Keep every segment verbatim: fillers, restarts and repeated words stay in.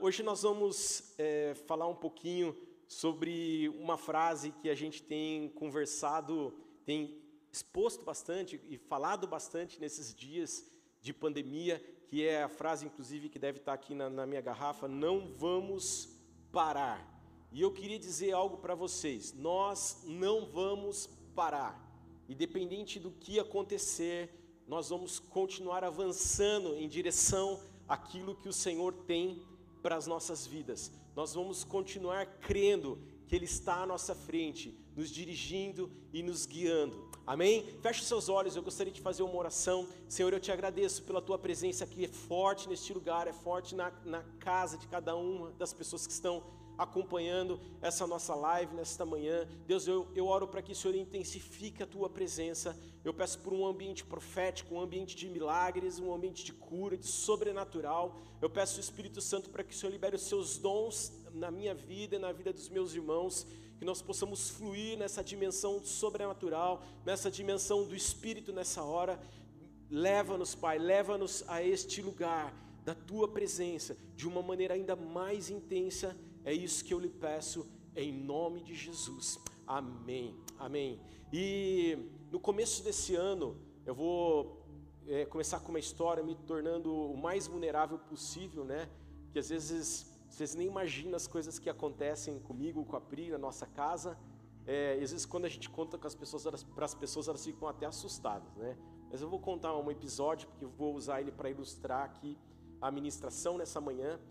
hoje nós vamos é, falar um pouquinho sobre uma frase que a gente tem conversado, tem exposto bastante e falado bastante nesses dias de pandemia, que é a frase, inclusive, que deve estar aqui na, na minha garrafa: não vamos parar. E eu queria dizer algo para vocês: nós não vamos parar. Independente do que acontecer, nós vamos continuar avançando em direção àquilo que o Senhor tem para as nossas vidas. Nós vamos continuar crendo que Ele está à nossa frente, nos dirigindo e nos guiando. Amém? Feche seus olhos, eu gostaria de fazer uma oração. Senhor, eu te agradeço pela Tua presença aqui, é forte neste lugar, é forte na, na casa de cada uma das pessoas que estão acompanhando essa nossa live nesta manhã. Deus, eu, eu oro para que o Senhor intensifique a Tua presença. Eu peço por um ambiente profético, um ambiente de milagres, um ambiente de cura, de sobrenatural. Eu peço ao Espírito Santo para que o Senhor libere os Seus dons na minha vida e na vida dos meus irmãos, que nós possamos fluir nessa dimensão sobrenatural, nessa dimensão do Espírito nessa hora. Leva-nos, Pai, leva-nos a este lugar da Tua presença, de uma maneira ainda mais intensa. É isso que eu lhe peço, em nome de Jesus. Amém, amém. E no começo desse ano, eu vou é, começar com uma história me tornando o mais vulnerável possível, né? Que às vezes vocês nem imaginam as coisas que acontecem comigo, com a Pri, na nossa casa. É, e às vezes quando a gente conta com as pessoas, para as pessoas, elas ficam até assustadas, né? Mas eu vou contar um episódio, porque eu vou usar ele para ilustrar aqui a ministração nessa manhã.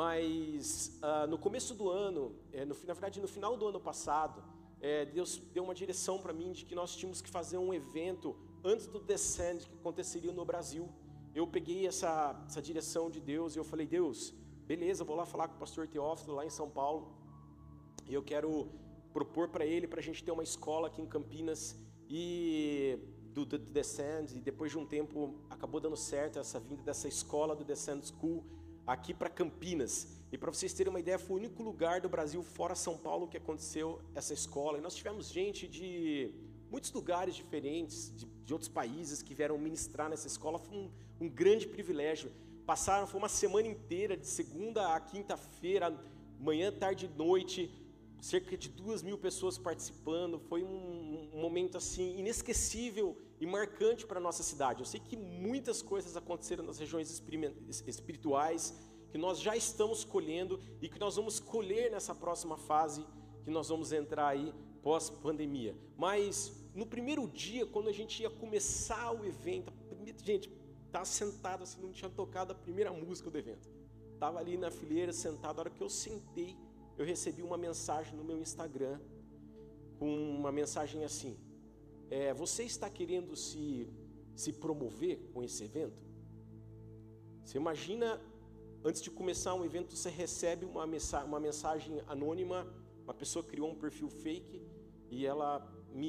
Mas uh, no começo do ano, é, no, na verdade no final do ano passado, é, Deus deu uma direção para mim de que nós tínhamos que fazer um evento antes do Descend, que aconteceria no Brasil. Eu peguei essa, essa direção de Deus e eu falei: Deus, beleza, vou lá falar com o pastor Teófilo lá em São Paulo, e eu quero propor para ele, para a gente ter uma escola aqui em Campinas, e do, do, do Descend, e depois de um tempo acabou dando certo essa vinda dessa escola do Descend School aqui para Campinas. E para vocês terem uma ideia, foi o único lugar do Brasil fora São Paulo que aconteceu essa escola. E nós tivemos gente de muitos lugares diferentes, de, de outros países, que vieram ministrar nessa escola. Foi um, um grande privilégio. Passaram, foi uma semana inteira, de segunda a quinta-feira, manhã, tarde e noite, cerca de duas mil pessoas participando. Foi um, um momento assim inesquecível e marcante para a nossa cidade. Eu sei que muitas coisas aconteceram nas regiões espirituais, que nós já estamos colhendo e que nós vamos colher nessa próxima fase que nós vamos entrar aí pós-pandemia. Mas no primeiro dia, quando a gente ia começar o evento, gente, estava sentado assim, não tinha tocado a primeira música do evento. Estava ali na fileira, sentado. A hora que eu sentei, eu recebi uma mensagem no meu Instagram, com uma mensagem assim: É, você está querendo se, se promover com esse evento? Você imagina, antes de começar um evento, você recebe uma, mensa uma mensagem anônima, uma pessoa criou um perfil fake e ela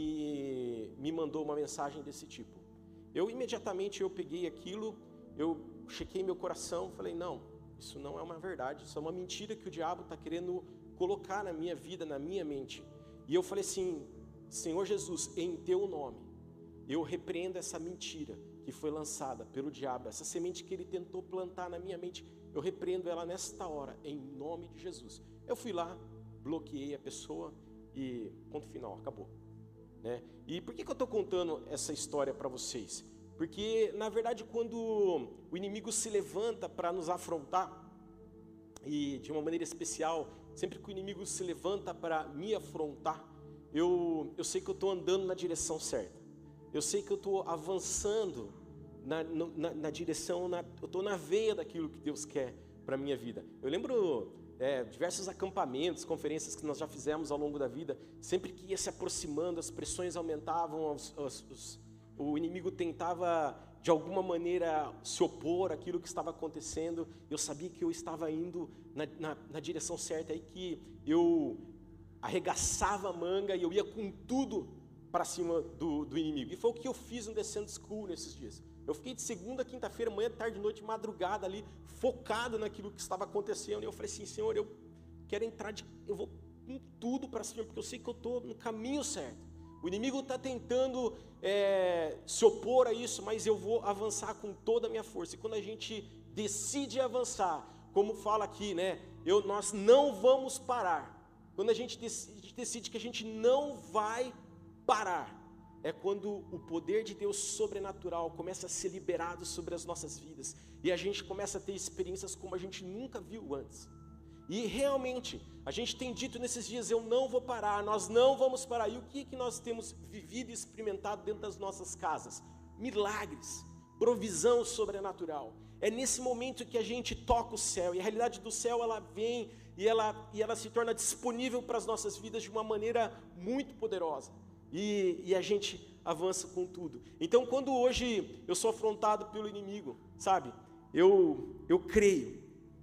me, me mandou uma mensagem desse tipo. Eu imediatamente eu peguei aquilo, eu chequei meu coração, falei: não, isso não é uma verdade, isso é uma mentira que o diabo está querendo colocar na minha vida, na minha mente. E eu falei assim: Senhor Jesus, em Teu nome, eu repreendo essa mentira que foi lançada pelo diabo, essa semente que ele tentou plantar na minha mente, eu repreendo ela nesta hora, em nome de Jesus. Eu fui lá, bloqueei a pessoa e ponto final, acabou, né? E por que que eu estou contando essa história para vocês? Porque, na verdade, quando o inimigo se levanta para nos afrontar, e de uma maneira especial, sempre que o inimigo se levanta para me afrontar, Eu, eu sei que eu estou andando na direção certa. Eu sei que eu estou avançando na, na, na direção, na, eu estou na veia daquilo que Deus quer para a minha vida. Eu lembro é, diversos acampamentos, conferências que nós já fizemos ao longo da vida. Sempre que ia se aproximando, as pressões aumentavam, os, os, os, o inimigo tentava de alguma maneira se opor àquilo que estava acontecendo. Eu sabia que eu estava indo na, na, na direção certa, aí que eu arregaçava a manga e eu ia com tudo para cima do, do inimigo. E foi o que eu fiz no Descend School nesses dias. Eu fiquei de segunda a quinta-feira, manhã, tarde, noite, madrugada ali, focado naquilo que estava acontecendo. E eu falei assim: Senhor, eu quero entrar, de, eu vou com tudo para cima, porque eu sei que eu estou no caminho certo. O inimigo está tentando é, se opor a isso, mas eu vou avançar com toda a minha força. E quando a gente decide avançar como fala aqui, né? Eu, nós não vamos parar. Quando a gente decide, decide que a gente não vai parar, é quando o poder de Deus sobrenatural começa a ser liberado sobre as nossas vidas, e a gente começa a ter experiências como a gente nunca viu antes. E realmente, a gente tem dito nesses dias, eu não vou parar, nós não vamos parar. E o que, que nós temos vivido e experimentado dentro das nossas casas? Milagres, provisão sobrenatural. É nesse momento que a gente toca o céu, e a realidade do céu, ela vem e ela, e ela se torna disponível para as nossas vidas de uma maneira muito poderosa. E, e a gente avança com tudo. Então, quando hoje eu sou afrontado pelo inimigo, sabe? Eu, eu creio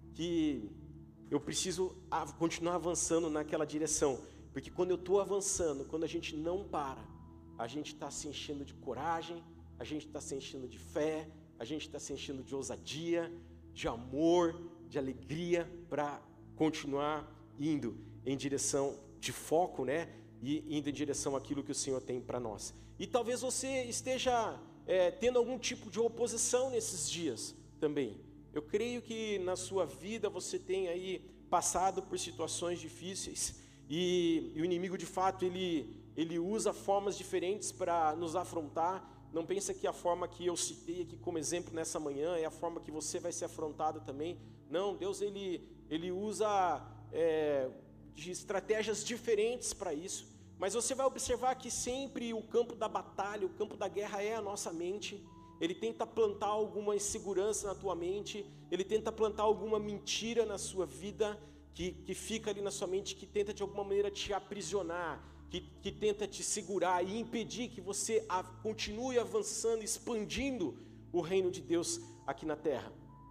que eu preciso continuar avançando naquela direção. Porque quando eu estou avançando, quando a gente não para, a gente está se enchendo de coragem, a gente está se enchendo de fé, a gente está se enchendo de ousadia, de amor, de alegria, para continuar indo em direção de foco, né? E indo em direção àquilo que o Senhor tem para nós. E talvez você esteja é, tendo algum tipo de oposição nesses dias também. Eu creio que na sua vida você tem aí passado por situações difíceis. E, e o inimigo, de fato, ele, ele usa formas diferentes para nos afrontar. Não pensa que a forma que eu citei aqui como exemplo nessa manhã é a forma que você vai ser afrontado também. Não, Deus ele, ele usa é, de estratégias diferentes para isso. Mas você vai observar que sempre o campo da batalha, o campo da guerra é a nossa mente. Ele tenta plantar alguma insegurança na tua mente, ele tenta plantar alguma mentira na sua vida, que, que fica ali na sua mente, que tenta de alguma maneira te aprisionar, que, que tenta te segurar e impedir que você a, continue avançando, expandindo o reino de Deus aqui na terra.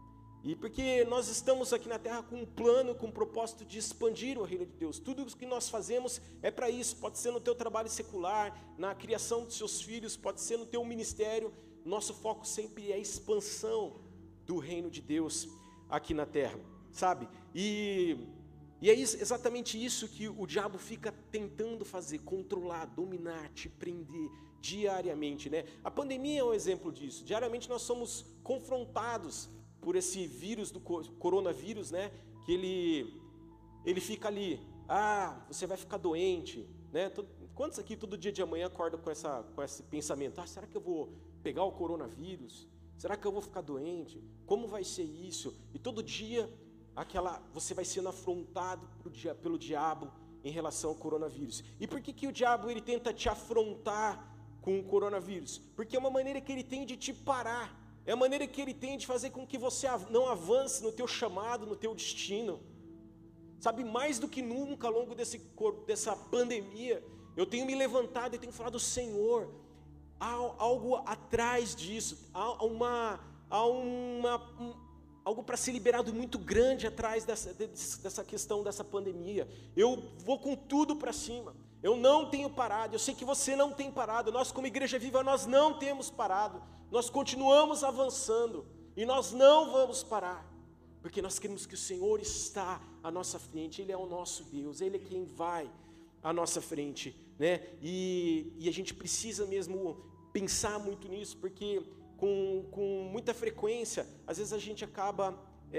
E porque nós estamos aqui na terra com um plano, com um propósito de expandir o reino de Deus. Tudo o que nós fazemos é para isso. Pode ser no teu trabalho secular, na criação dos seus filhos, pode ser no teu ministério. Nosso foco sempre é a expansão do reino de Deus aqui na terra, sabe? E, e é isso, exatamente isso que o diabo fica tentando fazer, controlar, dominar, te prender diariamente, né? A pandemia é um exemplo disso. Diariamente nós somos confrontados por esse vírus do coronavírus, né? Que ele, ele fica ali, ah, você vai ficar doente, né? Quantos aqui todo dia de manhã acordam com, essa, com esse pensamento? Ah, será que eu vou pegar o coronavírus? Será que eu vou ficar doente? Como vai ser isso? E todo dia aquela, você vai sendo afrontado dia, pelo diabo em relação ao coronavírus. E por que, que o diabo ele tenta te afrontar com o coronavírus? Porque é uma maneira que ele tem de te parar. É a maneira que ele tem de fazer com que você não avance no teu chamado, no teu destino. Sabe, mais do que nunca ao longo desse, dessa pandemia, eu tenho me levantado e tenho falado, Senhor, há algo atrás disso, há, uma, há uma, um, algo para ser liberado muito grande atrás dessa, dessa questão dessa pandemia. Eu vou com tudo para cima, eu não tenho parado, eu sei que você não tem parado, nós como Igreja Viva, nós não temos parado, nós continuamos avançando e nós não vamos parar, porque nós queremos que o Senhor está à nossa frente, Ele é o nosso Deus, Ele é quem vai à nossa frente, né? E, e a gente precisa mesmo pensar muito nisso, porque com, com muita frequência, às vezes a gente acaba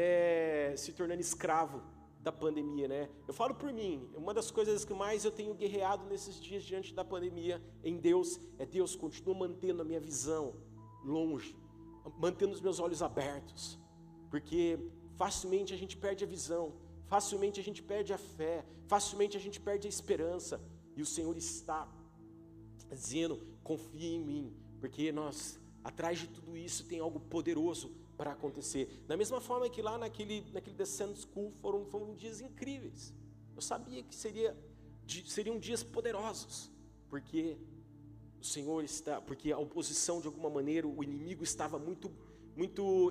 é, se tornando escravo da pandemia, né? Eu falo por mim, uma das coisas que mais eu tenho guerreado nesses dias diante da pandemia em Deus, é Deus continua mantendo a minha visão longe, mantendo os meus olhos abertos, porque facilmente a gente perde a visão, facilmente a gente perde a fé, facilmente a gente perde a esperança, e o Senhor está dizendo, confia em mim, porque nós, atrás de tudo isso tem algo poderoso para acontecer. Da mesma forma que lá naquele, naquele Descent School foram, foram dias incríveis, eu sabia que seria, seriam dias poderosos, porque o Senhor está, porque a oposição de alguma maneira, o inimigo estava muito, muito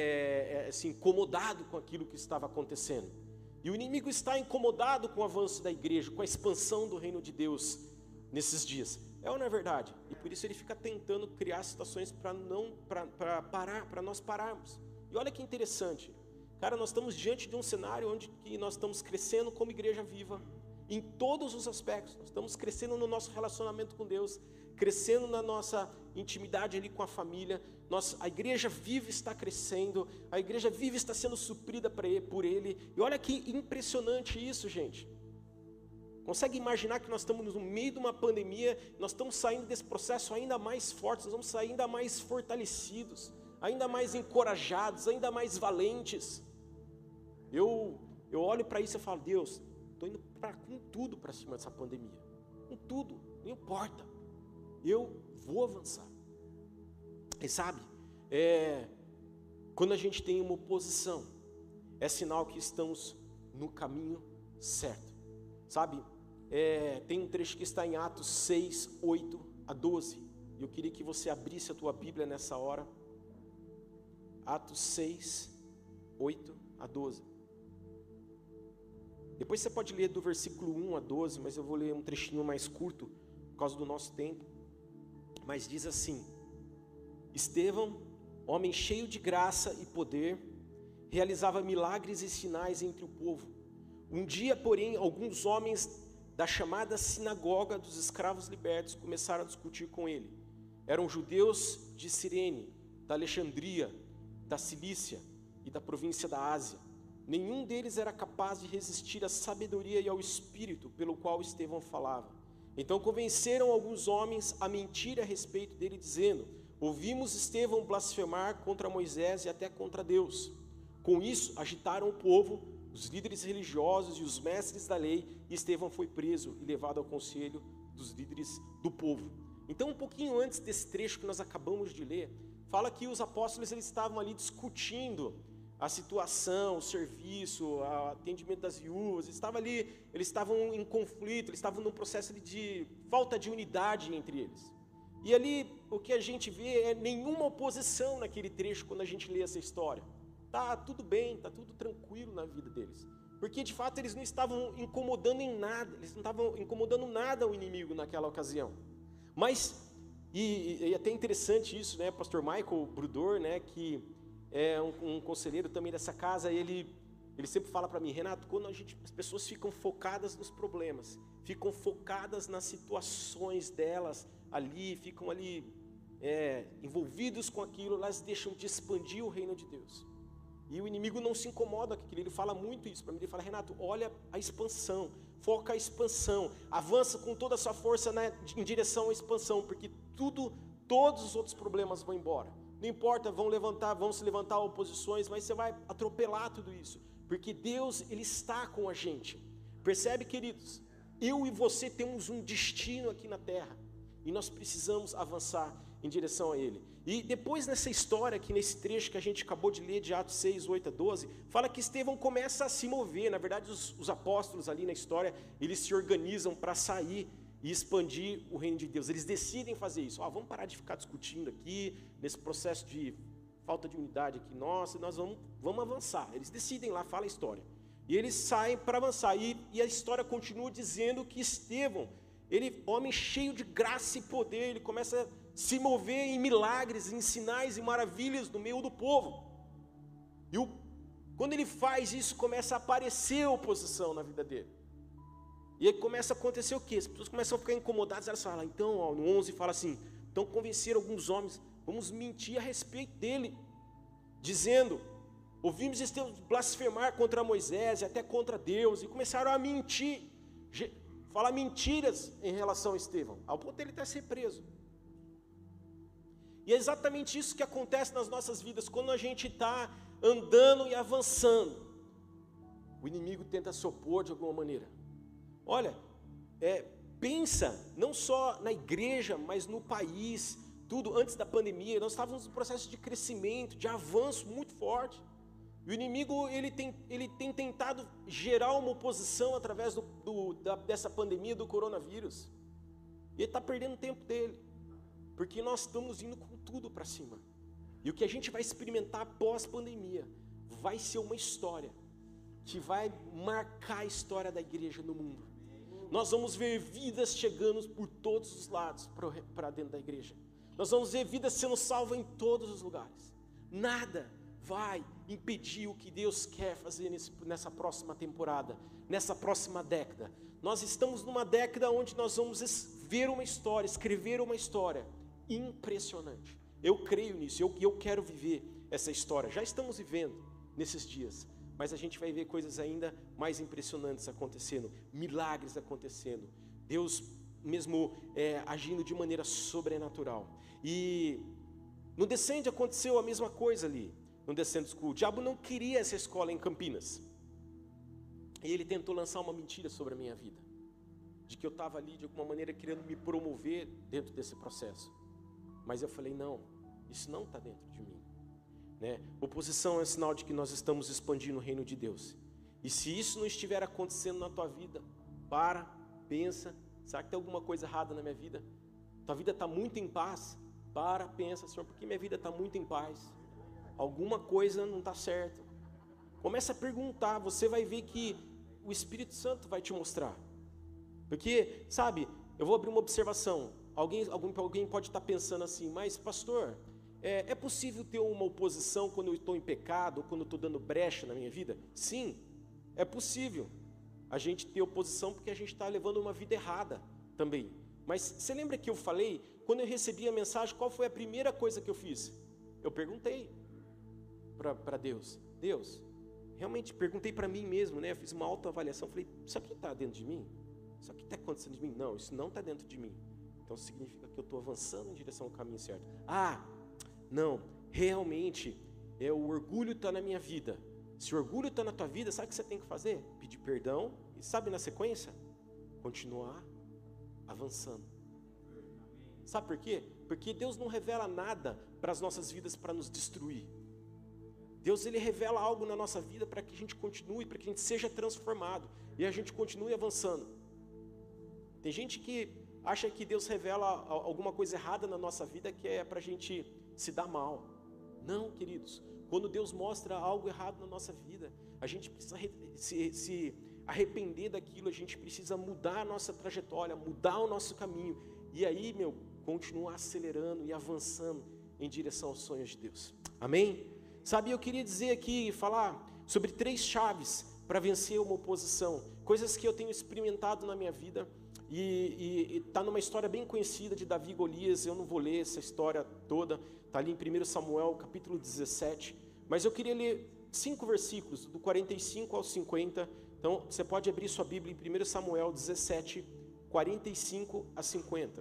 é, é, assim, incomodado com aquilo que estava acontecendo. E o inimigo está incomodado com o avanço da igreja, com a expansão do reino de Deus nesses dias. É ou não é verdade? E por isso ele fica tentando criar situações para não, para parar, para nós pararmos. E olha que interessante, cara, nós estamos diante de um cenário onde que nós estamos crescendo como Igreja Viva, em todos os aspectos. Nós estamos crescendo no nosso relacionamento com Deus, crescendo na nossa intimidade ali com a família, nós, a igreja viva está crescendo, a igreja viva está sendo suprida por Ele. E olha que impressionante isso, gente. Consegue imaginar que nós estamos no meio de uma pandemia, nós estamos saindo desse processo ainda mais fortes, nós vamos sair ainda mais fortalecidos, ainda mais encorajados, ainda mais valentes. Eu, eu olho para isso e falo, Deus, estou indo pra, com tudo para cima dessa pandemia, com tudo, não importa, eu vou avançar. E sabe, é, quando a gente tem uma oposição, é sinal que estamos no caminho certo, sabe? É, tem um trecho que está em Atos seis, oito a doze, e eu queria que você abrisse a tua Bíblia nessa hora. Atos seis, oito a doze. Depois você pode ler do versículo um a doze, mas eu vou ler um trechinho mais curto, por causa do nosso tempo. Mas diz assim: Estevão, homem cheio de graça e poder, realizava milagres e sinais entre o povo. Um dia, porém, alguns homens da chamada sinagoga dos escravos libertos começaram a discutir com ele. Eram judeus de Cirene, da Alexandria, da Cilícia e da província da Ásia. Nenhum deles era capaz de resistir à sabedoria e ao espírito pelo qual Estevão falava. Então convenceram alguns homens a mentir a respeito dele, dizendo: ouvimos Estevão blasfemar contra Moisés e até contra Deus. Com isso, agitaram o povo, os líderes religiosos e os mestres da lei, e Estevão foi preso e levado ao conselho dos líderes do povo. Então, um pouquinho antes desse trecho que nós acabamos de ler, fala que os apóstolos eles estavam ali discutindo a situação, o serviço, o atendimento das viúvas. Eles estavam ali, eles estavam em conflito, eles estavam num processo de falta de unidade entre eles. E ali o que a gente vê é nenhuma oposição naquele trecho quando a gente lê essa história. Tá tudo bem, tá tudo tranquilo na vida deles. Porque de fato eles não estavam incomodando em nada, eles não estavam incomodando nada ao inimigo naquela ocasião. Mas, e, e é até interessante isso, né, pastor Michael Brudor, né, que é um, um conselheiro também dessa casa, ele, ele sempre fala para mim: Renato, quando a gente, as pessoas ficam focadas nos problemas, ficam focadas nas situações delas ali, ficam ali é, envolvidos com aquilo, elas deixam de expandir o reino de Deus. E o inimigo não se incomoda com aquilo, ele fala muito isso para mim, ele fala: Renato, olha a expansão, foca a expansão, avança com toda a sua força na, em direção à expansão, porque tudo, todos os outros problemas vão embora. Não importa, vão levantar, vão se levantar oposições, mas você vai atropelar tudo isso, porque Deus, Ele está com a gente. Percebe, queridos? Eu e você temos um destino aqui na terra, e nós precisamos avançar em direção a Ele. E depois nessa história aqui, nesse trecho que a gente acabou de ler, de Atos seis, oito a doze, fala que Estevão começa a se mover. Na verdade, os, os apóstolos ali na história, eles se organizam para sair e expandir o reino de Deus. Eles decidem fazer isso. Ó, vamos parar de ficar discutindo aqui, nesse processo de falta de unidade aqui, nossa, nós vamos, vamos avançar. Eles decidem lá, fala a história. E eles saem para avançar. E, e a história continua dizendo que Estevão, ele, homem cheio de graça e poder, ele começa a se mover em milagres, em sinais e maravilhas no meio do povo. E o, quando ele faz isso, começa a aparecer oposição na vida dele. E aí começa a acontecer o quê? As pessoas começam a ficar incomodadas, elas falam, então, ó, no onze fala assim, então convenceram alguns homens, vamos mentir a respeito dele, dizendo, ouvimos Estevão blasfemar contra Moisés e até contra Deus, e começaram a mentir, falar mentiras em relação a Estevão, ao ponto dele até ser preso. E é exatamente isso que acontece nas nossas vidas, quando a gente está andando e avançando, o inimigo tenta se opor de alguma maneira. Olha, é, pensa não só na igreja, mas no país, tudo antes da pandemia, nós estávamos num processo de crescimento, de avanço muito forte. E o inimigo ele tem, ele tem tentado gerar uma oposição através do, do, da, dessa pandemia do coronavírus. E ele está perdendo o tempo dele, porque nós estamos indo com tudo para cima. E o que a gente vai experimentar pós-pandemia vai ser uma história que vai marcar a história da igreja no mundo. Nós vamos ver vidas chegando por todos os lados para dentro da igreja. Nós vamos ver vidas sendo salvas em todos os lugares. Nada vai impedir o que Deus quer fazer nesse, nessa próxima temporada, nessa próxima década. Nós estamos numa década onde nós vamos ver uma história, escrever uma história impressionante. Eu creio nisso, eu, eu quero viver essa história. Já estamos vivendo nesses dias, mas a gente vai ver coisas ainda mais impressionantes acontecendo, milagres acontecendo, Deus mesmo é, agindo de maneira sobrenatural. E no Descende aconteceu a mesma coisa ali, no Descende School. O diabo não queria essa escola em Campinas, e ele tentou lançar uma mentira sobre a minha vida, de que eu estava ali de alguma maneira querendo me promover dentro desse processo. Mas eu falei, não, isso não está dentro de mim, né? Oposição é sinal de que nós estamos expandindo o reino de Deus. E se isso não estiver acontecendo na tua vida, para, pensa, será que tem alguma coisa errada na minha vida? Tua vida está muito em paz? Para, pensa, Senhor, porque minha vida está muito em paz? Alguma coisa não está certa. Começa a perguntar, você vai ver que o Espírito Santo vai te mostrar. Porque, sabe, eu vou abrir uma observação. Alguém, alguém, alguém pode estar pensando assim, mas pastor, é, é possível ter uma oposição quando eu estou em pecado, ou quando eu estou dando brecha na minha vida? Sim, é possível a gente ter oposição porque a gente está levando uma vida errada também. Mas você lembra que eu falei, quando eu recebi a mensagem, qual foi a primeira coisa que eu fiz? Eu perguntei para Deus, Deus, realmente perguntei para mim mesmo, né? Eu fiz uma autoavaliação, falei, isso aqui está dentro de mim? Isso aqui está acontecendo de mim? Não, isso não está dentro de mim. Então significa que eu estou avançando em direção ao caminho certo. Ah, não, realmente, é, o orgulho está na minha vida. Se o orgulho está na tua vida, sabe o que você tem que fazer? Pedir perdão e sabe na sequência? Continuar avançando. Sabe por quê? Porque Deus não revela nada para as nossas vidas para nos destruir. Deus, Ele revela algo na nossa vida para que a gente continue, para que a gente seja transformado e a gente continue avançando. Tem gente que acha que Deus revela alguma coisa errada na nossa vida que é para a gente se dar mal. Não, queridos. Quando Deus mostra algo errado na nossa vida, a gente precisa se, se arrepender daquilo, a gente precisa mudar a nossa trajetória, mudar o nosso caminho. E aí, meu, continuar acelerando e avançando em direção aos sonhos de Deus. Amém? Sabe, eu queria dizer aqui, falar sobre três chaves para vencer uma oposição. Coisas que eu tenho experimentado na minha vida. E está numa história bem conhecida de Davi e Golias. Eu não vou ler essa história toda, está ali em primeiro Samuel, capítulo dezessete, mas eu queria ler cinco versículos, do quarenta e cinco ao cinquenta, então você pode abrir sua Bíblia em primeiro Samuel dezessete, quarenta e cinco a cinquenta,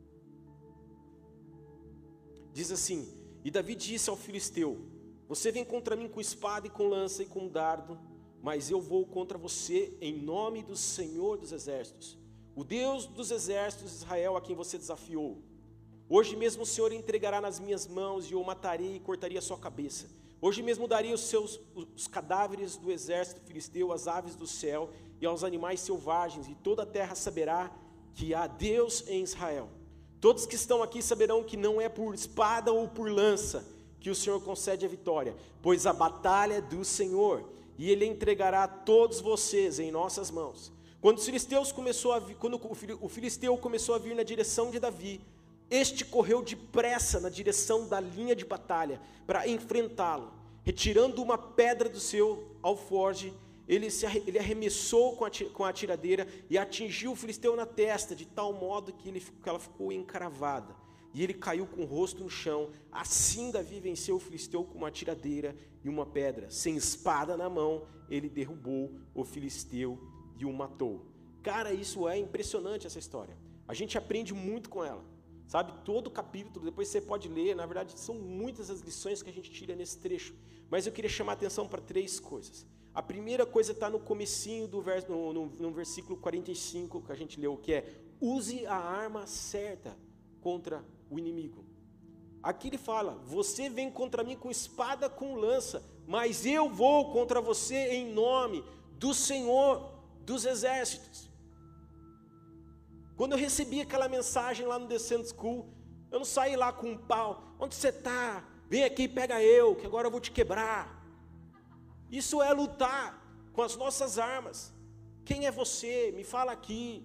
diz assim, e Davi disse ao filisteu, você vem contra mim com espada e com lança e com dardo, mas eu vou contra você em nome do Senhor dos exércitos, o Deus dos exércitos de Israel a quem você desafiou. Hoje mesmo o Senhor entregará nas minhas mãos e eu o matarei e cortaria a sua cabeça. Hoje mesmo daria os seus os cadáveres do exército filisteu às aves do céu e aos animais selvagens, e toda a terra saberá que há Deus em Israel. Todos que estão aqui saberão que não é por espada ou por lança que o Senhor concede a vitória, pois a batalha é do Senhor, e Ele entregará todos vocês em nossas mãos. Quando os filisteus começou a vir, quando o filisteu começou a vir na direção de Davi, este correu depressa na direção da linha de batalha para enfrentá-lo. Retirando uma pedra do seu alforje, ele, se, ele arremessou com a, com a tiradeira e atingiu o filisteu na testa, de tal modo que, ele, que ela ficou encravada. E ele caiu com o rosto no chão. Assim Davi venceu o filisteu com uma tiradeira e uma pedra. Sem espada na mão, ele derrubou o filisteu e o matou. Cara, isso é impressionante, essa história. A gente aprende muito com ela. Sabe, todo o capítulo, depois você pode ler, na verdade são muitas as lições que a gente tira nesse trecho, mas eu queria chamar a atenção para três coisas. A primeira coisa está no comecinho do vers, no, no, no versículo quarenta e cinco, que a gente leu, que é, use a arma certa contra o inimigo. Aqui ele fala, você vem contra mim com espada, com lança, mas eu vou contra você em nome do Senhor dos exércitos. Quando eu recebi aquela mensagem lá no Descend School, eu não saí lá com um pau. Onde você está? Vem aqui e pega eu, que agora eu vou te quebrar. Isso é lutar com as nossas armas. Quem é você? Me fala aqui.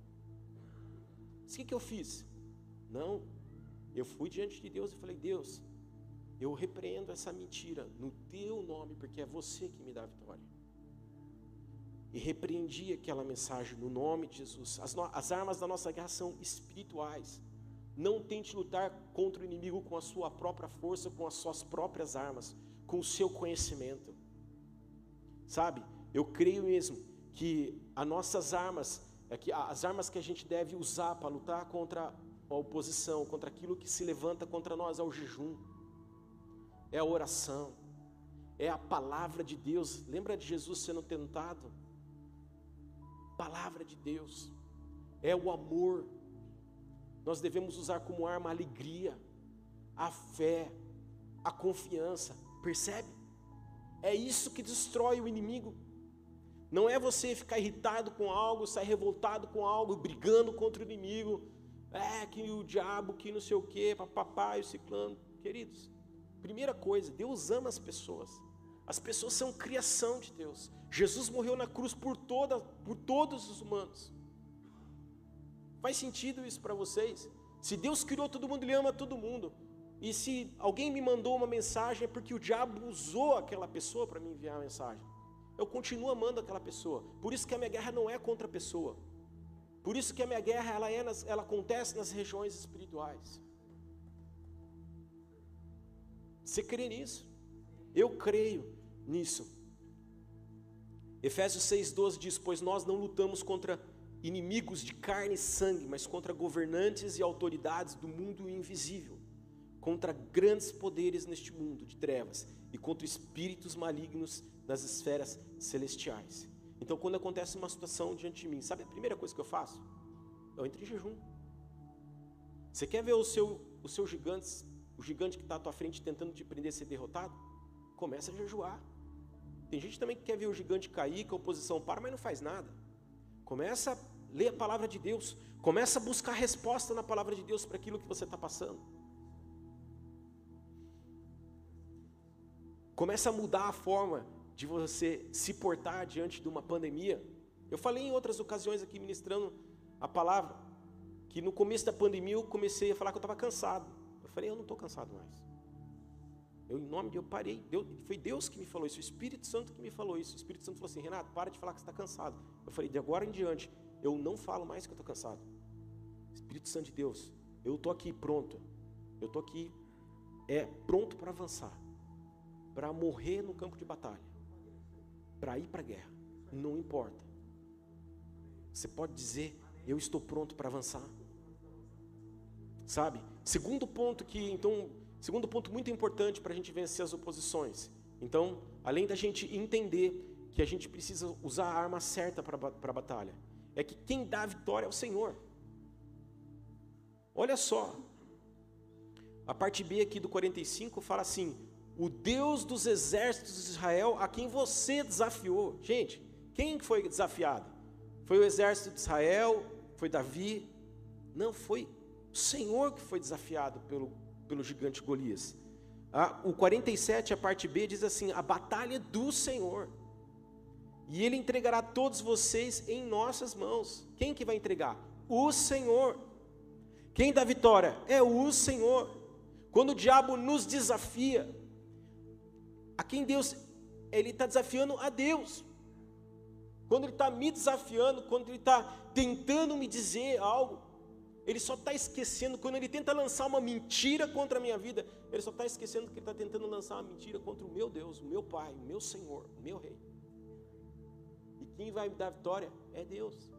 O que, que eu fiz? Não, eu fui diante de Deus e falei, Deus, eu repreendo essa mentira no teu nome, porque é você que me dá a vitória. E repreendi aquela mensagem no nome de Jesus. As, no, as armas da nossa guerra são espirituais, Não tente lutar contra o inimigo com a sua própria força, com as suas próprias armas, com o seu conhecimento. Sabe, eu creio mesmo que as nossas armas, é que as armas que a gente deve usar para lutar contra a oposição, contra aquilo que se levanta contra nós, é o jejum, é a oração, é a palavra de Deus. Lembra de Jesus sendo tentado? Palavra de Deus, é o amor. Nós devemos usar como arma a alegria, a fé, a confiança, percebe? É isso que destrói o inimigo. Não é você ficar irritado com algo, sair revoltado com algo, brigando contra o inimigo, é que o diabo, que não sei o que, papapá e o ciclano. Queridos, primeira coisa, Deus ama as pessoas. As pessoas são criação de Deus. Jesus morreu na cruz por, toda, por todos os humanos. Faz sentido isso para vocês? Se Deus criou todo mundo, Ele ama todo mundo. E se alguém me mandou uma mensagem, é porque o diabo usou aquela pessoa para me enviar a mensagem. Eu continuo amando aquela pessoa. Por isso que a minha guerra não é contra a pessoa. Por isso que a minha guerra ela, é nas, ela acontece nas regiões espirituais. Você crê nisso? Eu creio nisso. Efésios seis, doze diz: pois nós não lutamos contra inimigos de carne e sangue, mas contra governantes e autoridades do mundo invisível, contra grandes poderes neste mundo de trevas e contra espíritos malignos nas esferas celestiais. Então, quando acontece uma situação diante de mim, sabe a primeira coisa que eu faço? Eu entro em jejum. Você quer ver o seu, o seu gigante, o gigante que está à tua frente tentando te prender, ser derrotado? Começa a jejuar. Tem gente também que quer ver o gigante cair, que a oposição para, mas não faz nada. Começa a ler a palavra de Deus. Começa a buscar resposta na palavra de Deus para aquilo que você está passando. Começa a mudar a forma de você se portar diante de uma pandemia. Eu falei em outras ocasiões aqui ministrando a palavra, que no começo da pandemia eu comecei a falar que eu estava cansado. Eu falei, eu não estou cansado mais. Eu, em nome de Deus, parei. Deus, foi Deus que me falou isso, o Espírito Santo que me falou isso. O Espírito Santo falou assim: Renato, para de falar que você está cansado. Eu falei, de agora em diante, eu não falo mais que eu estou cansado. Espírito Santo de Deus, eu estou aqui pronto. Eu estou aqui é, pronto para avançar, para morrer no campo de batalha, para ir para a guerra. Não importa. Você pode dizer, eu estou pronto para avançar. Sabe? Segundo ponto que, então, segundo ponto muito importante para a gente vencer as oposições. Então, além da gente entender que a gente precisa usar a arma certa para a batalha, é que quem dá a vitória é o Senhor. Olha só, a parte B aqui do quarenta e cinco fala assim: o Deus dos exércitos de Israel, a quem você desafiou. Gente, quem foi desafiado? Foi o exército de Israel? Foi Davi? Não, foi o Senhor que foi desafiado pelo, pelo gigante Golias. Ah, o quarenta e sete, a parte B, diz assim: a batalha é do Senhor, e Ele entregará todos vocês em nossas mãos. Quem que vai entregar? O Senhor. Quem dá vitória? É o Senhor. Quando o diabo nos desafia, a quem Deus, Ele está desafiando a Deus. Quando Ele está me desafiando, quando Ele está tentando me dizer algo, Ele só está esquecendo, quando Ele tenta lançar uma mentira contra a minha vida, Ele só está esquecendo que Ele está tentando lançar uma mentira contra o meu Deus, o meu Pai, o meu Senhor, o meu Rei. E quem vai me dar vitória é Deus.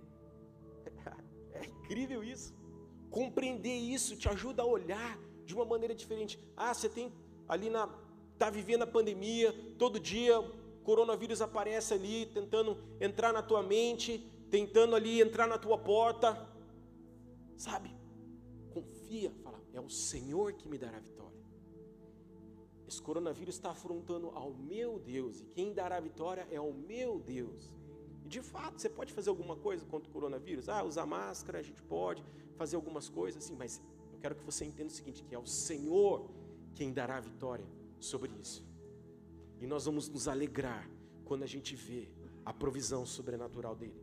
É incrível isso. Compreender isso te ajuda a olhar de uma maneira diferente. Ah, você tem ali na... está vivendo a pandemia, todo dia o coronavírus aparece ali, tentando entrar na tua mente, tentando ali entrar na tua porta, sabe? Confia, fala, é o Senhor que me dará a vitória. Esse coronavírus está afrontando ao meu Deus, e quem dará a vitória é o meu Deus. E de fato, você pode fazer alguma coisa contra o coronavírus? Ah, usar máscara, a gente pode fazer algumas coisas, assim, mas eu quero que você entenda o seguinte, que é o Senhor quem dará a vitória sobre isso. E nós vamos nos alegrar quando a gente vê a provisão sobrenatural dele.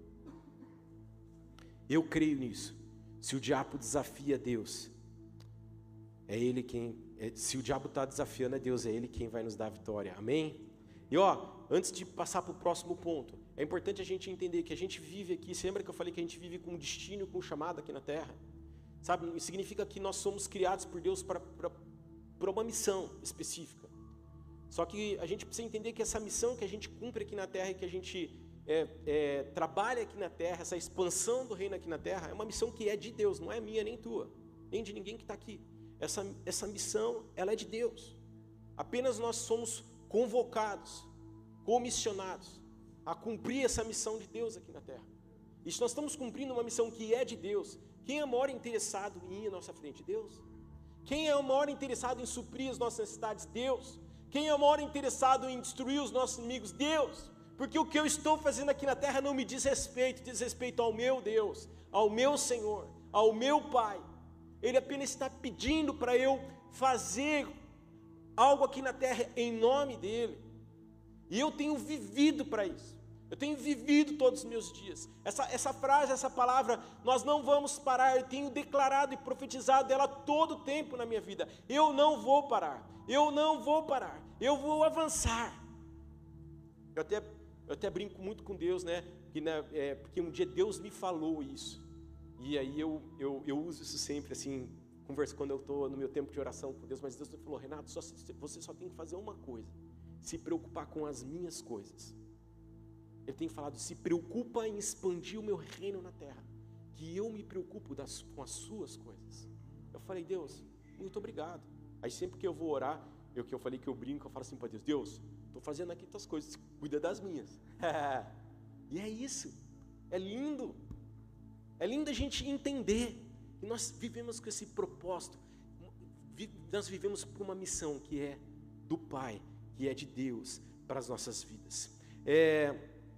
Eu creio nisso. Se o diabo desafia Deus, é ele quem, é, se o diabo está desafiando a Deus, é ele quem vai nos dar a vitória, amém? E ó, antes de passar para o próximo ponto, é importante a gente entender que a gente vive aqui, você lembra que eu falei que a gente vive com um destino, com um chamado aqui na terra? sabe? Significa que nós somos criados por Deus para, para, para uma missão específica. Só que a gente precisa entender que essa missão que a gente cumpre aqui na terra e que a gente é, é, trabalha aqui na terra, essa expansão do reino aqui na terra, é uma missão que é de Deus, não é minha nem tua, nem de ninguém que está aqui. Essa, essa missão, ela é de Deus. Apenas nós somos convocados, comissionados a cumprir essa missão de Deus aqui na terra. E se nós estamos cumprindo uma missão que é de Deus, quem é o maior interessado em ir à nossa frente? Deus. Quem é o maior interessado em suprir as nossas necessidades? Deus. Quem é o maior interessado em destruir os nossos inimigos? Deus. Porque o que eu estou fazendo aqui na terra não me diz respeito, diz respeito ao meu Deus, ao meu Senhor, ao meu Pai. Ele apenas está pedindo para eu fazer algo aqui na terra em nome dEle. E eu tenho vivido para isso. Eu tenho vivido todos os meus dias. Essa, essa frase, essa palavra, nós não vamos parar. Eu tenho declarado e profetizado ela todo o tempo na minha vida. Eu não vou parar. Eu não vou parar. Eu vou avançar. Eu até, eu até brinco muito com Deus, né? Que, né é, porque um dia Deus me falou isso. E aí eu, eu, eu uso isso sempre, assim, converso quando eu estou no meu tempo de oração com Deus. Mas Deus me falou, Renato, só, você só tem que fazer uma coisa. Se preocupar com as minhas coisas. Ele tem falado, se preocupa em expandir o meu reino na terra, que eu me preocupo das, com as suas coisas. Eu falei, Deus, muito obrigado. Aí sempre que eu vou orar, eu que eu falei que eu brinco, eu falo assim para Deus, Deus, estou fazendo aqui tuas coisas, cuida das minhas. E é isso, é lindo, é lindo a gente entender que nós vivemos com esse propósito, nós vivemos por uma missão que é do Pai, que é de Deus para as nossas vidas. É...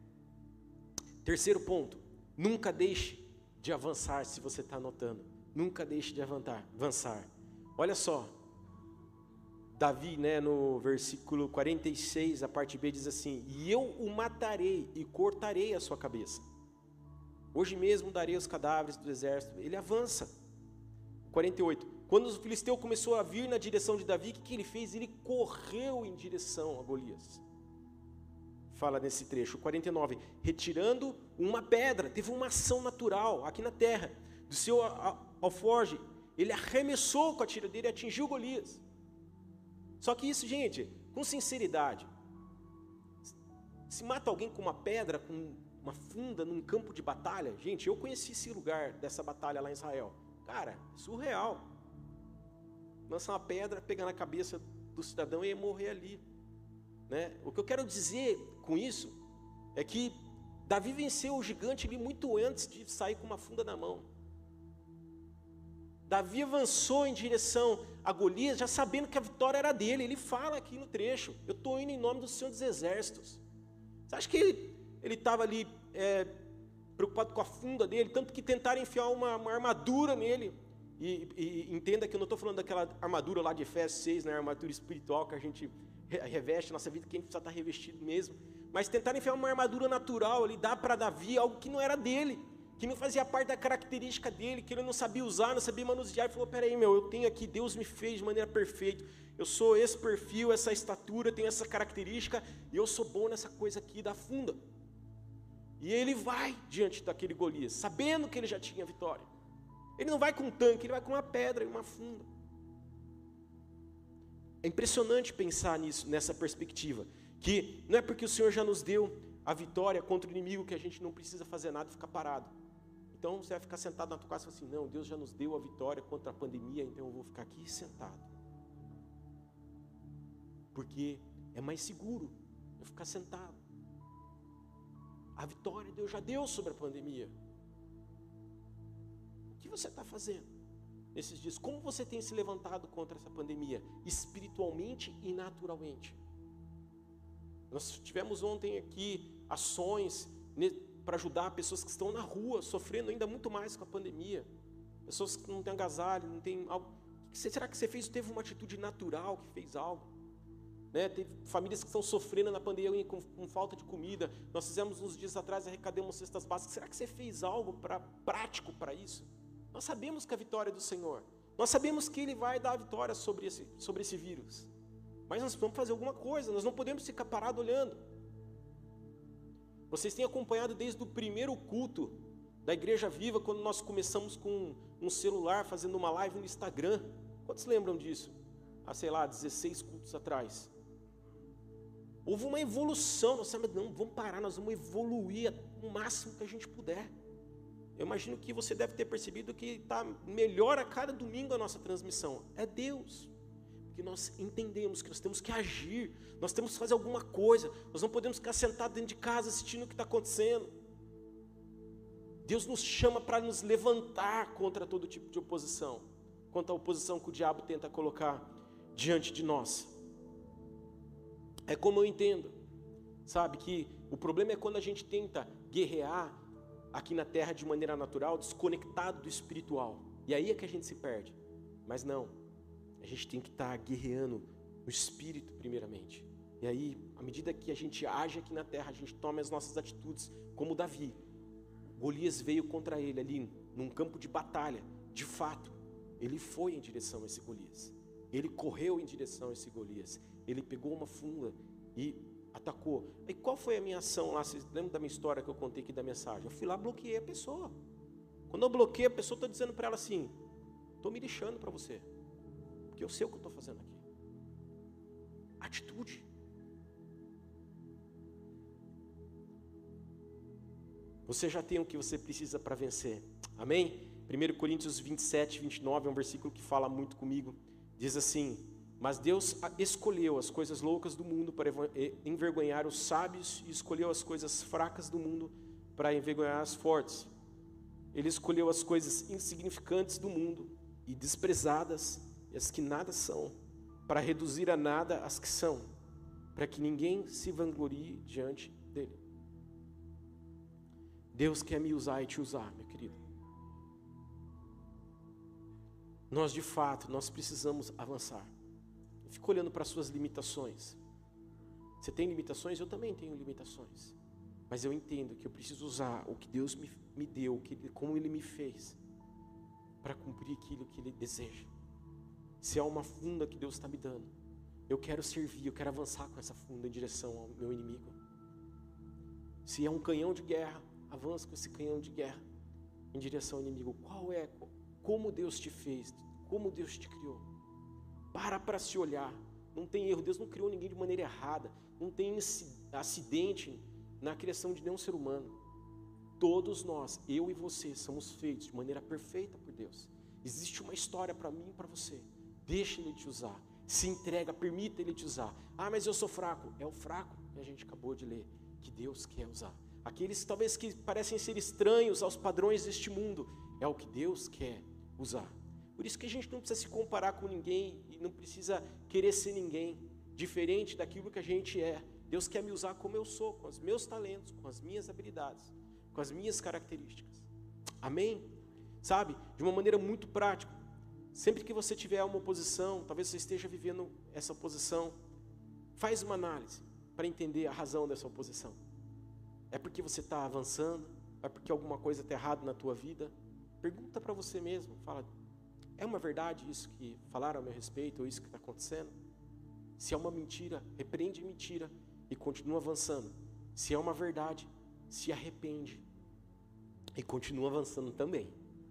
Terceiro ponto, nunca deixe de avançar, se você está anotando, nunca deixe de avançar, avançar. Olha só, Davi, né, no versículo quarenta e seis, a parte B diz assim, e eu o matarei e cortarei a sua cabeça. Hoje mesmo darei os cadáveres do exército. Ele avança. quarenta e oito, quando o filisteu começou a vir na direção de Davi, o que, que ele fez? Ele correu em direção a Golias. Fala nesse trecho, quarenta e nove, retirando uma pedra, teve uma ação natural aqui na terra, do seu alforje, ele arremessou com a tira dele e atingiu Golias. Só que isso, gente, com sinceridade, se mata alguém com uma pedra, com uma funda num campo de batalha, gente, eu conheci esse lugar dessa batalha lá em Israel, cara, surreal, lançar uma pedra, pegar na cabeça do cidadão e ia morrer ali. Né? O que eu quero dizer com isso é que Davi venceu o gigante ali muito antes de sair com uma funda na mão. Davi avançou em direção a Golias, já sabendo que a vitória era dele. Ele fala aqui no trecho, eu estou indo em nome do Senhor dos Exércitos. Você acha que ele estava ali é, preocupado com a funda dele, tanto que tentaram enfiar uma, uma armadura nele. E, e entenda que eu não estou falando daquela armadura lá de Efésios seis, né, armadura espiritual que a gente reveste a nossa vida, que a gente precisa estar revestido mesmo, mas tentaram enfiar uma armadura natural, ele dá para Davi algo que não era dele, que não fazia parte da característica dele, que ele não sabia usar, não sabia manusear. Ele falou, peraí meu, eu tenho aqui, Deus me fez de maneira perfeita, eu sou esse perfil, essa estatura, tenho essa característica, e eu sou bom nessa coisa aqui da funda. E ele vai diante daquele Golias, sabendo que ele já tinha vitória. Ele não vai com um tanque, ele vai com uma pedra e uma funda. É impressionante pensar nisso, nessa perspectiva, que não é porque o Senhor já nos deu a vitória contra o inimigo que a gente não precisa fazer nada e ficar parado. Então você vai ficar sentado na tua casa e falar assim, não, Deus já nos deu a vitória contra a pandemia, então eu vou ficar aqui sentado. Porque é mais seguro eu ficar sentado. A vitória Deus já deu sobre a pandemia. O que você está fazendo nesses dias? Como você tem se levantado contra essa pandemia, espiritualmente e naturalmente? Nós tivemos ontem aqui ações para ajudar pessoas que estão na rua, sofrendo ainda muito mais com a pandemia. Pessoas que não têm agasalho, não têm algo. O que será que você fez? Teve uma atitude natural que fez algo? Né? Teve famílias que estão sofrendo na pandemia com, com falta de comida. Nós fizemos uns dias atrás, arrecadamos cestas básicas. Será que você fez algo pra, prático para isso? Nós sabemos que a vitória é do Senhor. Nós sabemos que Ele vai dar a vitória sobre esse, sobre esse vírus. Mas nós vamos fazer alguma coisa, nós não podemos ficar parados olhando. Vocês têm acompanhado desde o primeiro culto da Igreja Viva, quando nós começamos com um celular, fazendo uma live no Instagram. Quantos lembram disso? Há, sei lá, dezesseis cultos atrás. Houve uma evolução, nós sabemos, não, vamos parar, nós vamos evoluir o máximo que a gente puder. Eu imagino que você deve ter percebido que está melhor a cada domingo a nossa transmissão. É Deus. Porque nós entendemos que nós temos que agir, nós temos que fazer alguma coisa, nós não podemos ficar sentados dentro de casa assistindo o que está acontecendo. Deus nos chama para nos levantar contra todo tipo de oposição, contra a oposição que o diabo tenta colocar diante de nós. É como eu entendo, sabe, que o problema é quando a gente tenta guerrear aqui na terra de maneira natural, desconectado do espiritual, e aí é que a gente se perde. Mas não, a gente tem que estar guerreando no espírito primeiramente, e aí, à medida que a gente age aqui na terra, a gente toma as nossas atitudes, como Davi. Golias veio contra ele ali, num campo de batalha, de fato, ele foi em direção a esse Golias, ele correu em direção a esse Golias, ele pegou uma funda e atacou. E qual foi a minha ação lá? Vocês lembram da minha história que eu contei aqui da mensagem? Eu fui lá, bloqueei a pessoa. Quando eu bloqueei a pessoa, estou dizendo para ela assim, estou me lixando para você, porque eu sei o que eu estou fazendo aqui. Atitude. Você já tem o que você precisa para vencer. Amém? primeiro Coríntios vinte e sete, vinte e nove é um versículo que fala muito comigo. Diz assim: mas Deus escolheu as coisas loucas do mundo para envergonhar os sábios, e escolheu as coisas fracas do mundo para envergonhar as fortes. Ele escolheu as coisas insignificantes do mundo e desprezadas, e as que nada são, para reduzir a nada as que são, para que ninguém se vanglorie diante dele. Deus quer me usar e te usar, meu querido. Nós de fato, nós precisamos avançar. Fica olhando para as suas limitações. Você tem limitações? Eu também tenho limitações. Mas eu entendo que eu preciso usar o que Deus me, me deu, que, como Ele me fez, para cumprir aquilo que Ele deseja. Se é uma funda que Deus está me dando, eu quero servir, eu quero avançar com essa funda em direção ao meu inimigo. Se é um canhão de guerra, avance com esse canhão de guerra em direção ao inimigo. Qual é, como Deus te fez, como Deus te criou? Para para se olhar, não tem erro, Deus não criou ninguém de maneira errada, não tem acidente na criação de nenhum ser humano. Todos nós, eu e você, somos feitos de maneira perfeita por Deus. Existe uma história para mim e para você. Deixa Ele te usar, se entrega, permita Ele te usar. Ah, mas eu sou fraco. É o fraco que a gente acabou de ler, que Deus quer usar. Aqueles talvez que parecem ser estranhos aos padrões deste mundo, é o que Deus quer usar. Por isso que a gente não precisa se comparar com ninguém e não precisa querer ser ninguém diferente daquilo que a gente é. Deus quer me usar como eu sou, com os meus talentos, com as minhas habilidades, com as minhas características. Amém? Sabe? De uma maneira muito prática. Sempre que você tiver uma oposição, talvez você esteja vivendo essa oposição, faz uma análise para entender a razão dessa oposição. É porque você está avançando? É porque alguma coisa está errada na tua vida? Pergunta para você mesmo, fala, é uma verdade isso que falaram a meu respeito, ou isso que está acontecendo? Se é uma mentira, repreende a mentira e continua avançando. Se é uma verdade, se arrepende e continua avançando também.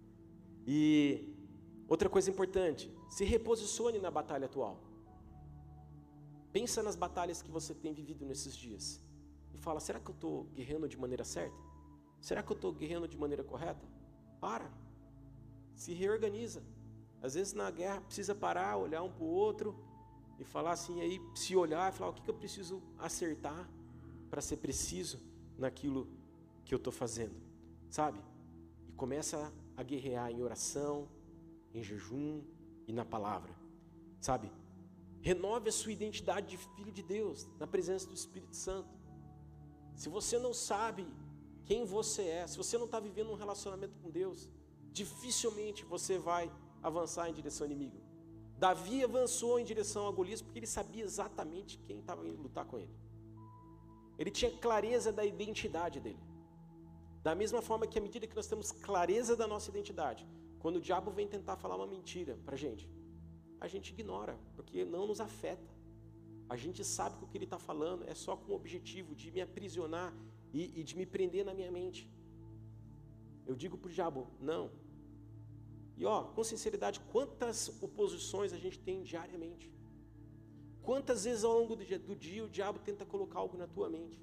E outra coisa importante, se reposicione na batalha atual. Pensa nas batalhas que você tem vivido nesses dias e fala, será que eu estou guerreando de maneira certa? Será que eu estou guerreando de maneira correta? Para, se reorganiza. Às vezes na guerra precisa parar, olhar um para o outro e falar assim, aí se olhar e falar, o que, que eu preciso acertar para ser preciso naquilo que eu estou fazendo, sabe? E começa a guerrear em oração, em jejum e na palavra, sabe? Renove a sua identidade de filho de Deus, na presença do Espírito Santo. Se você não sabe quem você é, se você não está vivendo um relacionamento com Deus, dificilmente você vai avançar em direção ao inimigo. Davi avançou em direção a Golias porque ele sabia exatamente quem estava indo lutar com ele. Ele tinha clareza da identidade dele. Da mesma forma que à medida que nós temos clareza da nossa identidade, quando o diabo vem tentar falar uma mentira para a gente, a gente ignora, porque não nos afeta. A gente sabe que o que ele está falando é só com o objetivo de me aprisionar e, e de me prender na minha mente. Eu digo para o diabo, não. E ó, com sinceridade, quantas oposições a gente tem diariamente? Quantas vezes ao longo do dia, do dia o diabo tenta colocar algo na tua mente?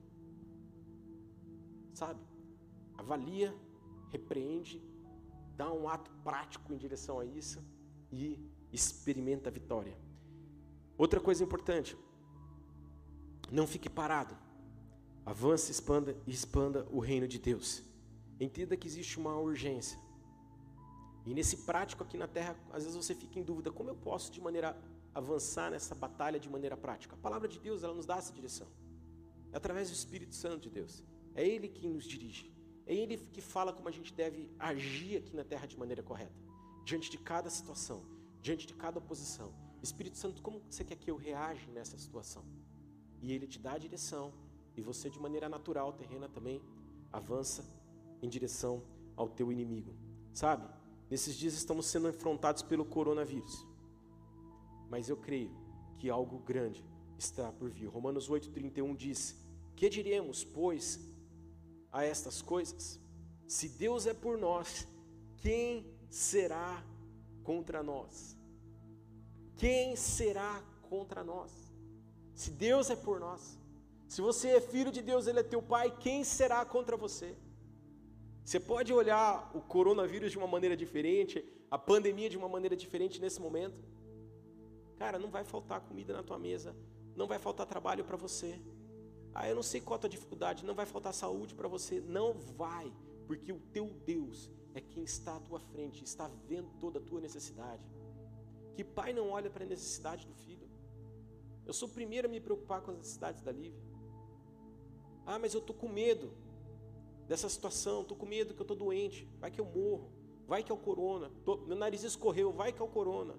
Sabe? Avalia, repreende, dá um ato prático em direção a isso e experimenta a vitória. Outra coisa importante, não fique parado. Avance, expanda e expanda o reino de Deus. Entenda que existe uma urgência. E nesse prático aqui na terra, às vezes você fica em dúvida, como eu posso de maneira avançar nessa batalha de maneira prática? A palavra de Deus, ela nos dá essa direção. É através do Espírito Santo de Deus. É Ele quem nos dirige. É Ele que fala como a gente deve agir aqui na terra de maneira correta. Diante de cada situação, diante de cada oposição. Espírito Santo, como você quer que eu reaja nessa situação? E Ele te dá a direção. E você de maneira natural, terrena também, avança em direção ao teu inimigo. Sabe? Nesses dias estamos sendo enfrentados pelo coronavírus. Mas eu creio que algo grande está por vir. Romanos oito, trinta e um diz, que diremos, pois, a estas coisas? Se Deus é por nós, quem será contra nós? Quem será contra nós? Se Deus é por nós, se você é filho de Deus, Ele é teu pai, quem será contra você? Você pode olhar o coronavírus de uma maneira diferente, a pandemia de uma maneira diferente nesse momento. Cara, não vai faltar comida na tua mesa, não vai faltar trabalho para você. Ah, eu não sei qual a tua dificuldade, não vai faltar saúde para você. Não vai, porque o teu Deus é quem está à tua frente, está vendo toda a tua necessidade. Que pai não olha para a necessidade do filho? Eu sou o primeiro a me preocupar com as necessidades da Lívia. Ah, mas eu estou com medo dessa situação, estou com medo que eu estou doente, vai que eu morro, vai que é o corona, tô, meu nariz escorreu, vai que é o corona.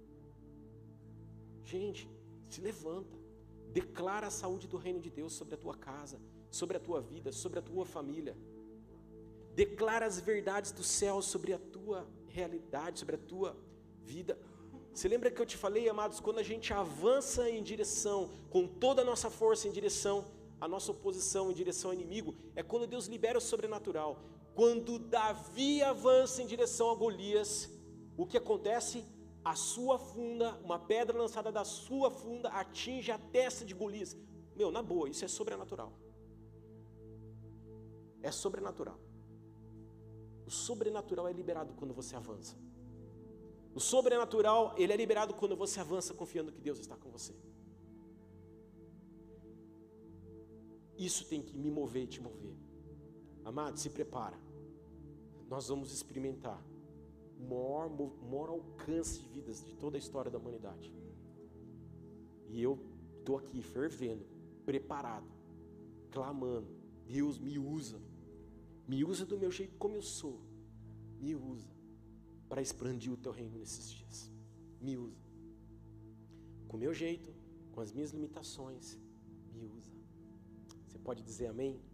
Gente, se levanta, declara a saúde do reino de Deus sobre a tua casa, sobre a tua vida, sobre a tua família. Declara as verdades do céu sobre a tua realidade, sobre a tua vida. Você lembra que eu te falei, amados, quando a gente avança em direção, com toda a nossa força em direção a nossa oposição em direção ao inimigo, é quando Deus libera o sobrenatural. Quando Davi avança em direção a Golias, o que acontece? A sua funda, uma pedra lançada da sua funda, atinge a testa de Golias. Meu, na boa, isso é sobrenatural. É sobrenatural. O sobrenatural é liberado quando você avança. O sobrenatural, ele é liberado quando você avança confiando que Deus está com você. Isso tem que me mover e te mover. Amado, se prepara. Nós vamos experimentar o maior, o maior alcance de vidas de toda a história da humanidade. E eu estou aqui fervendo, preparado, clamando. Deus, me usa. Me usa do meu jeito como eu sou. Me usa para expandir o teu reino nesses dias. Me usa. Com o meu jeito, com as minhas limitações, me usa. Você pode dizer amém?